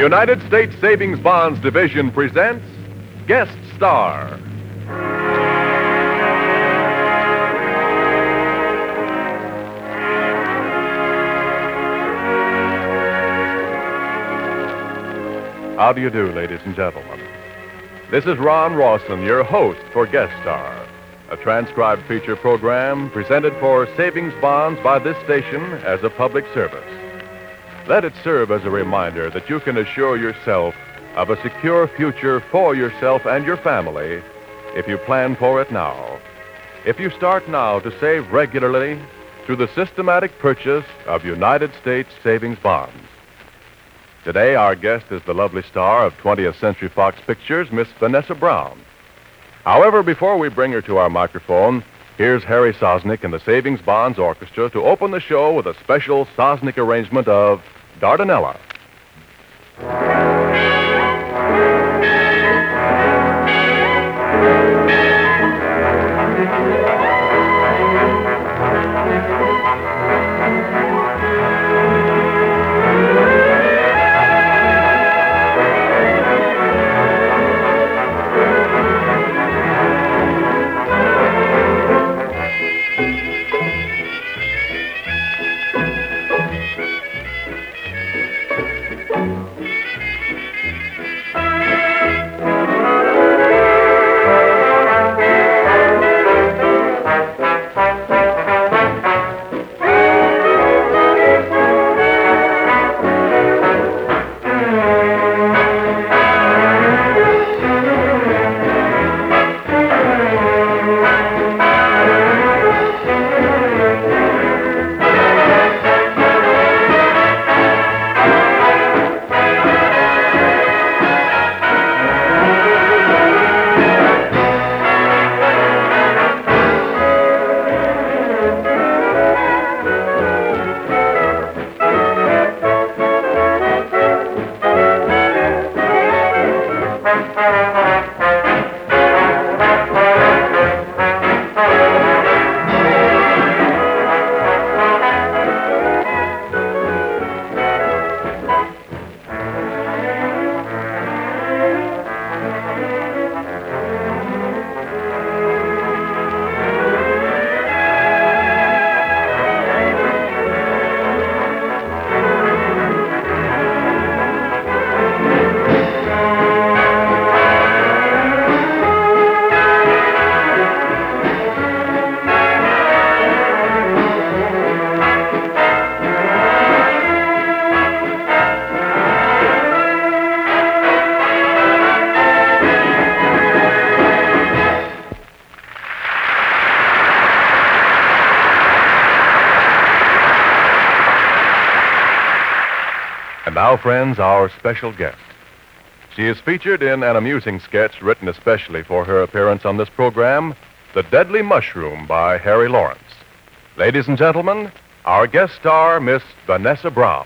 United States Savings Bonds Division presents Guest Star. How do you do, ladies and gentlemen? This is Ron Rawson, your host for Guest Star, a transcribed feature program presented for savings bonds by this station as a public service. Let it serve as a reminder that you can assure yourself of a secure future for yourself and your family if you plan for it now. If you start now to save regularly through the systematic purchase of United States savings bonds. Today, our guest is the lovely star of 20th Century Fox Pictures, Miss Vanessa Brown. However, before we bring her to our microphone, here's Harry Sosnick and the Savings Bonds Orchestra to open the show with a special Sosnick arrangement of Dardanella. And now, friends, our special guest. She is featured in an amusing sketch written especially for her appearance on this program, The Deadly Mushroom by Harry Lawrence. Ladies and gentlemen, our guest star, Miss Vanessa Brown.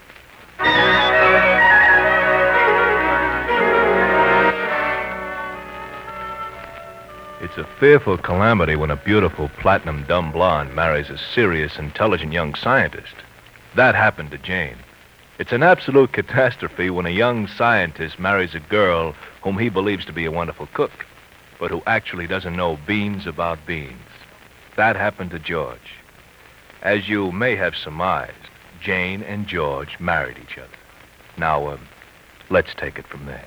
It's a fearful calamity when a beautiful platinum dumb blonde marries a serious, intelligent young scientist. That happened to Jane. It's an absolute catastrophe when a young scientist marries a girl whom he believes to be a wonderful cook, but who actually doesn't know beans about beans. That happened to George. As you may have surmised, Jane and George married each other. Now, let's take it from there.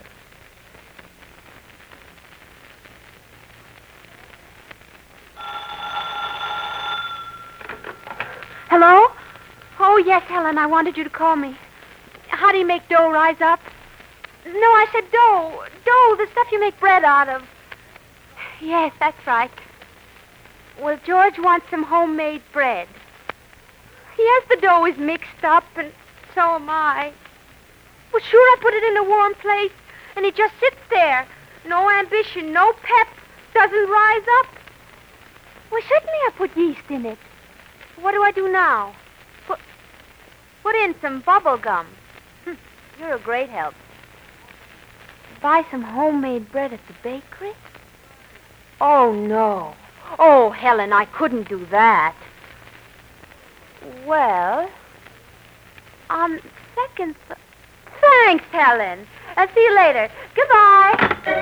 Hello? Oh, yes, Helen, I wanted you to call me. How do you make dough rise up? No, I said dough. Dough, the stuff you make bread out of. Yes, that's right. Well, George wants some homemade bread. Yes, the dough is mixed up, and so am I. Well, sure, I put it in a warm place, and it just sits there. No ambition, no pep, doesn't rise up. Well, certainly I put yeast in it. What do I do now? Put in some bubble gum. You're a great help. Buy some homemade bread at the bakery? Oh, no. Oh, Helen, I couldn't do that. Well, on second... drinks, Helen. See you later. Goodbye.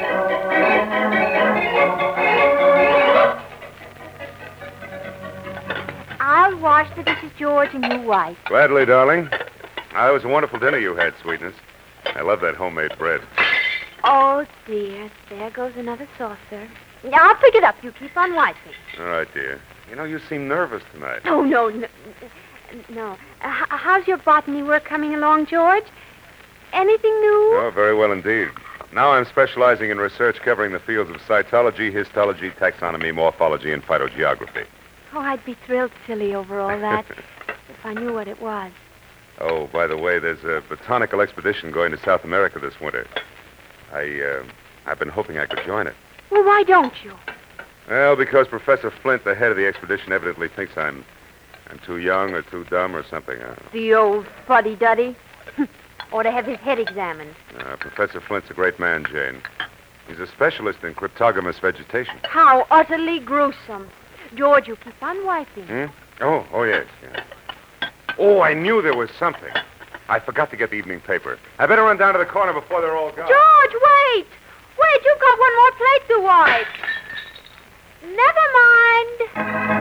I'll wash the dishes, George, and you wipe. Gladly, darling. It was a wonderful dinner you had, Sweetness. I love that homemade bread. Oh, dear. There goes another saucer. I'll pick it up. You keep on wiping. All right, dear. You know, you seem nervous tonight. Oh, no. No. How's your botany work coming along, George? Anything new? Oh, very well indeed. Now I'm specializing in research covering the fields of cytology, histology, taxonomy, morphology, and phytogeography. Oh, I'd be thrilled silly over all that if I knew what it was. Oh, by the way, there's a botanical expedition going to South America this winter. I've been hoping I could join it. Well, why don't you? Well, because Professor Flint, the head of the expedition, evidently thinks I'm too young or too dumb or something. The old fuddy-duddy. Or to have his head examined. Professor Flint's a great man, Jane. He's a specialist in cryptogamous vegetation. How utterly gruesome. George, you keep on wiping. Oh, yes. Oh, I knew there was something. I forgot to get the evening paper. I better run down to the corner before they're all gone. George, wait! Wait, you've got one more plate to wipe. Never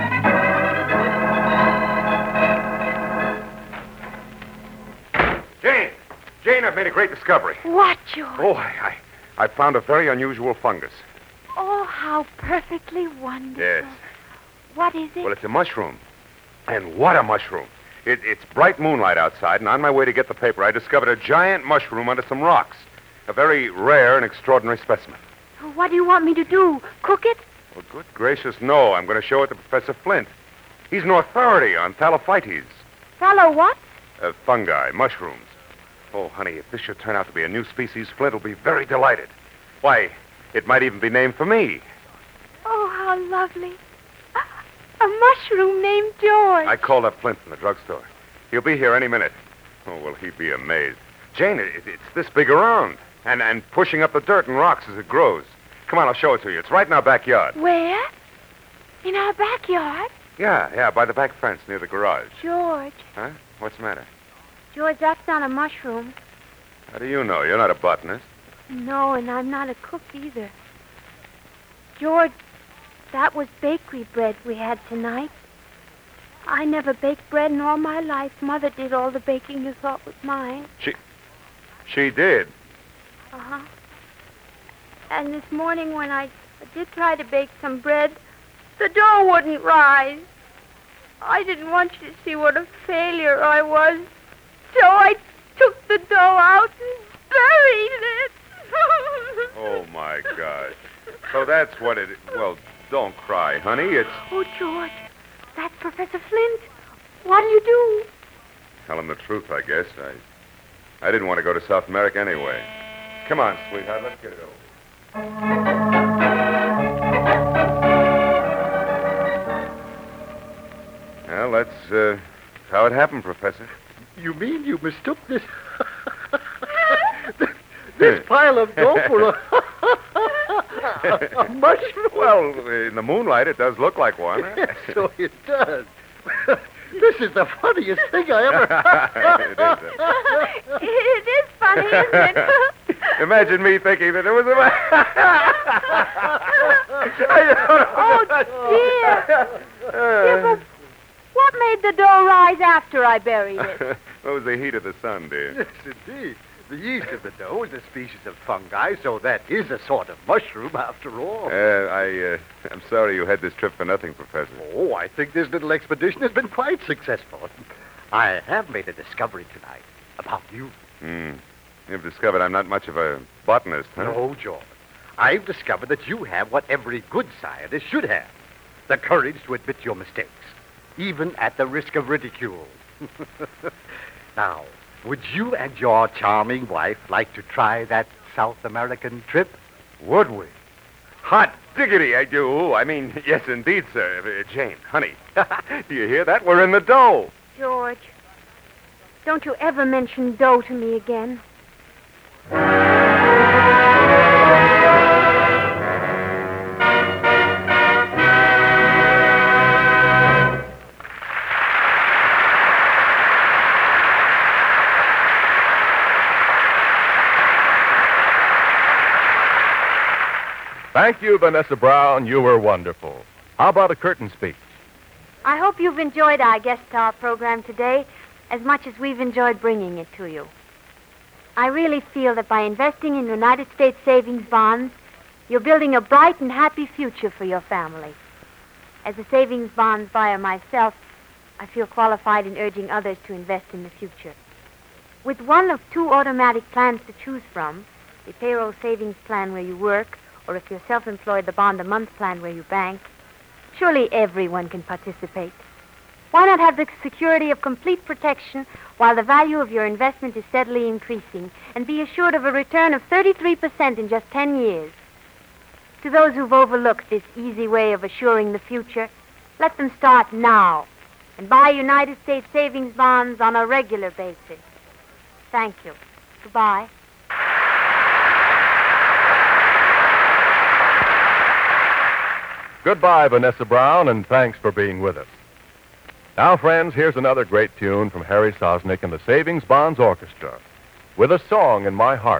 mind. Jane, I've made a great discovery. What, George? Oh, I found a very unusual fungus. Oh, how perfectly wonderful. Yes. What is it? Well, it's a mushroom. And what a mushroom. It's bright moonlight outside, and on my way to get the paper, I discovered a giant mushroom under some rocks. A very rare and extraordinary specimen. What do you want me to do? Cook it? Well, good gracious, no. I'm going to show it to Professor Flint. He's an authority on thallophytes. Fellow what? Fungi, mushrooms. Oh, honey, if this should turn out to be a new species, Flint will be very delighted. Why, it might even be named for me. Oh, how lovely. A mushroom named George. I called up Flint from the drugstore. He'll be here any minute. Oh, will he be amazed. Jane, it's this big around. And pushing up the dirt and rocks as it grows. Come on, I'll show it to you. It's right in our backyard. Where? In our backyard? Yeah, by the back fence near the garage. George. Huh? What's the matter? George, that's not a mushroom. How do you know? You're not a botanist. No, and I'm not a cook either. George, that was bakery bread we had tonight. I never baked bread in all my life. Mother did all the baking you thought was mine. She did? Uh-huh. And this morning when I did try to bake some bread, the dough wouldn't rise. I didn't want you to see what a failure I was. So I took the dough out and buried it. Oh, my gosh. So that's what it is. Well, don't cry, honey. It's... Oh, George, that's Professor Flint. What'll you do? Tell him the truth, I guess. I didn't want to go to South America anyway. Come on, sweetheart. Let's get it over. Well, that's how it happened, Professor. You mean you mistook this... this pile of dough for a mushroom? Well, in the moonlight, it does look like one. Yes, so it does. This is the funniest thing I ever... It is funny, isn't it? Imagine me thinking that it was a... Oh, dear. But what made the dough rise after I buried it? What was the heat of the sun, dear? Yes, indeed. The yeast of the dough is a species of fungi, so that is a sort of mushroom after all. I'm sorry you had this trip for nothing, Professor. Oh, I think this little expedition has been quite successful. I have made a discovery tonight about you. You've discovered I'm not much of a botanist, huh? No, George. I've discovered that you have what every good scientist should have. The courage to admit your mistakes, even at the risk of ridicule. Now, would you and your charming wife like to try that South American trip? Would we? Hot diggity, I do. I mean, yes, indeed, sir. Jane, honey, do you hear that? We're in the dough. George, don't you ever mention dough to me again. Thank you, Vanessa Brown. You were wonderful. How about a curtain speech? I hope you've enjoyed our guest star program today as much as we've enjoyed bringing it to you. I really feel that by investing in United States savings bonds, you're building a bright and happy future for your family. As a savings bonds buyer myself, I feel qualified in urging others to invest in the future. With one of two automatic plans to choose from, the payroll savings plan where you work, or if you're self-employed, the bond-a-month plan where you bank, surely everyone can participate. Why not have the security of complete protection while the value of your investment is steadily increasing and be assured of a return of 33% in just 10 years? To those who've overlooked this easy way of assuring the future, let them start now and buy United States savings bonds on a regular basis. Thank you. Goodbye. Goodbye, Vanessa Brown, and thanks for being with us. Now, friends, here's another great tune from Harry Sosnick and the Savings Bonds Orchestra, With a Song in My Heart.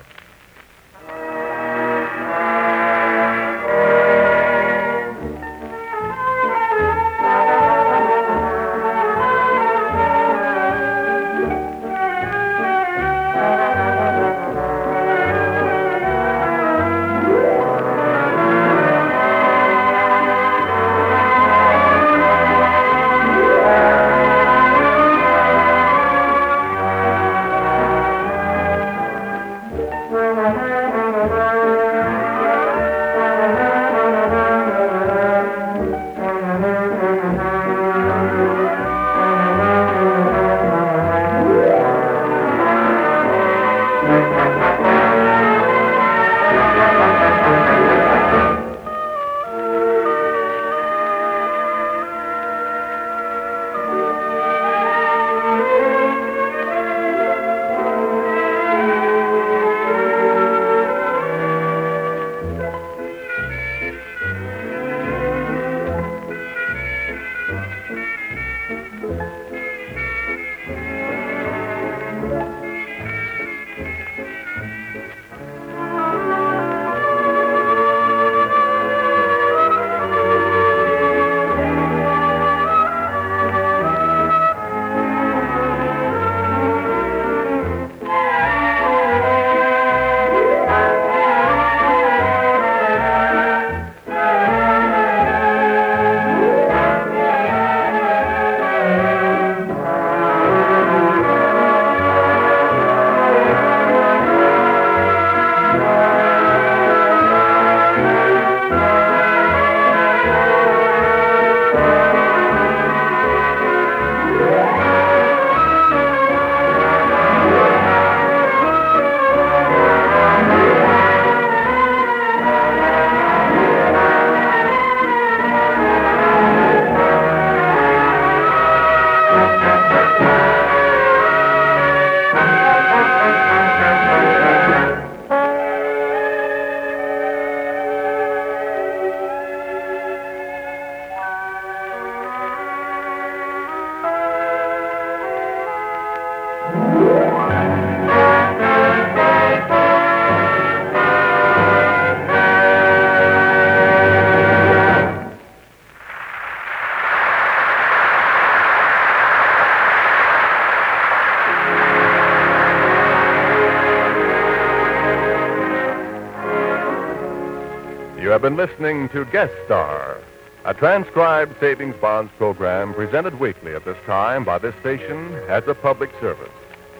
You have been listening to Guest Star, a transcribed savings bonds program presented weekly at this time by this station as a public service.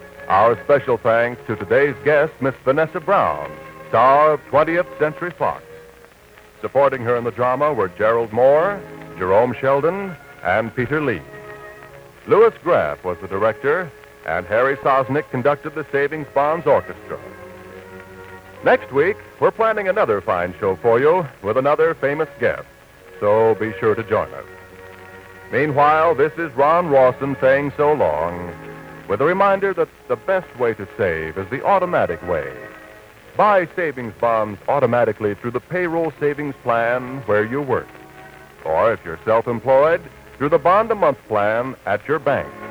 Our special thanks to today's guest, Miss Vanessa Brown, star of 20th Century Fox. Supporting her in the drama were Gerald Moore, Jerome Sheldon, and Peter Lee. Louis Graff was the director, and Harry Sosnick conducted the Savings Bonds Orchestra. Next week, we're planning another fine show for you with another famous guest, so be sure to join us. Meanwhile, this is Ron Rawson saying so long, with a reminder that the best way to save is the automatic way. Buy savings bonds automatically through the payroll savings plan where you work. Or if you're self-employed, through the bond-a-month plan at your bank.